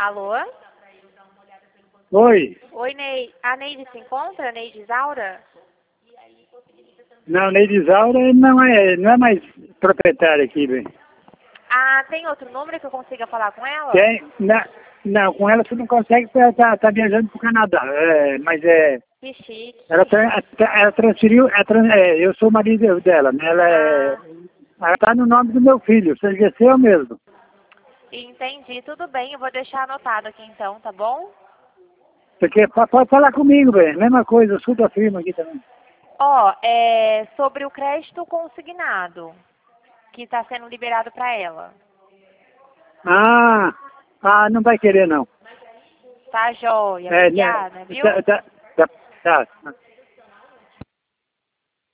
Alô? Oi. Oi, Ney. A Neide se encontra? Neide Isaura? Não, Neide Isaura não é mais proprietária aqui, bem. Ah, tem outro número que eu consiga falar com ela? Tem? Não, com ela você não consegue porque ela tá viajando pro Canadá. Mas Que chique. ela transferiu, eu sou o marido dela, né? Ela tá no nome do meu filho, você esqueceu mesmo. Entendi. Tudo bem, eu vou deixar anotado aqui então, tá bom? Porque pode falar comigo, bem, mesma coisa, eu sou da firma aqui também. Ó, sobre o crédito consignado, que está sendo liberado para ela. Não vai querer não. Tá, joia. Né, Obrigada, viu? tá.